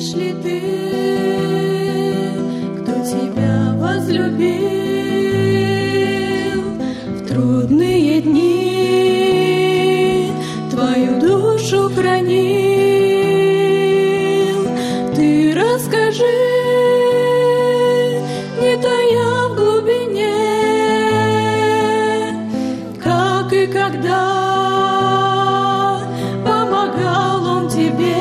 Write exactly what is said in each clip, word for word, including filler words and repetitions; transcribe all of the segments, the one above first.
Знаешь ли ты, кто тебя возлюбил в трудные дни, твою душу хранил? Ты расскажи, не тая в глубине, как и когда помогал Он тебе.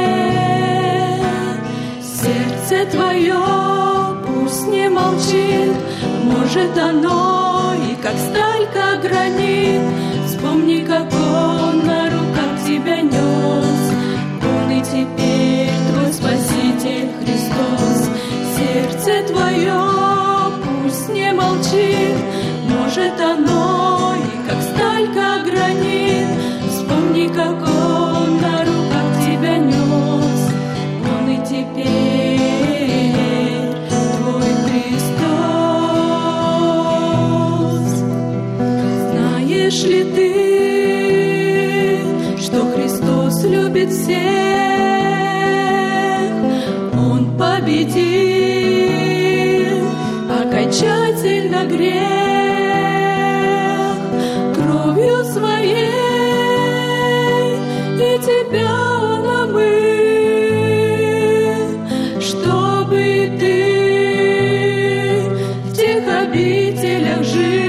Сердце твое пусть не молчит, может оно и как сталь, как гранит. Вспомни, как Он на руках тебя нес, Он и теперь твой Спаситель Христос. Сердце твое пусть не молчит, может оно и как сталь, как гранит. Вспомни, как Он на руках тебя нес, Он и теперь твой Христос. Знаешь ли ты, что Христос любит всех? Он победил окончательно грех кровью своей, и тебя Он омыл, чтобы ты в тех обителях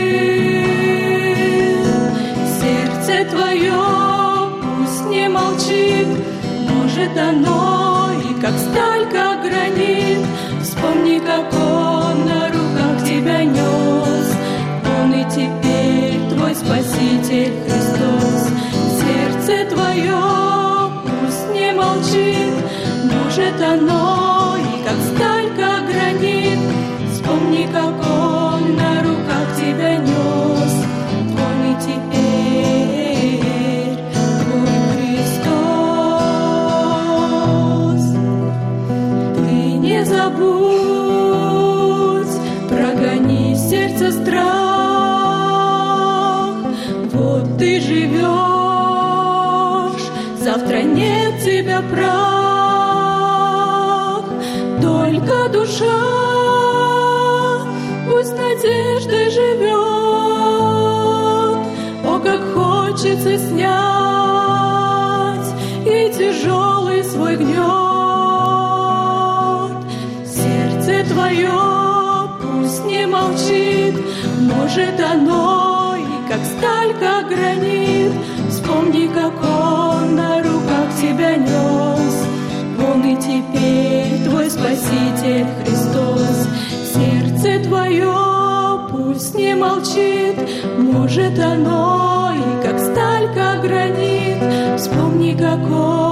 жил. Сердце твое пусть не молчит, может оно и как сталь, как гранит. Вспомни, как Он на руках тебя нес, Он и теперь твой Спаситель Христос. Сердце твое пусть не молчит, может оно и как сталь, как гранит. Вспомни, как Он на руках тебя нес, Он и теперь твой Христос. Ты не забудь, прогони сердце страх. Вот ты живешь, завтра нет тебя прав. Только душа пусть надеждой живет. О, как хочется снять и тяжелый свой гнет. Сердце твое пусть не молчит, может оно и как сталь, как гранит. Вспомни, как Он на руках тебя нес, Он и теперь твой Спаситель Христос. Сердце твое пусть не молчит, может оно и как сталь, как гранит. Вспомни, как Он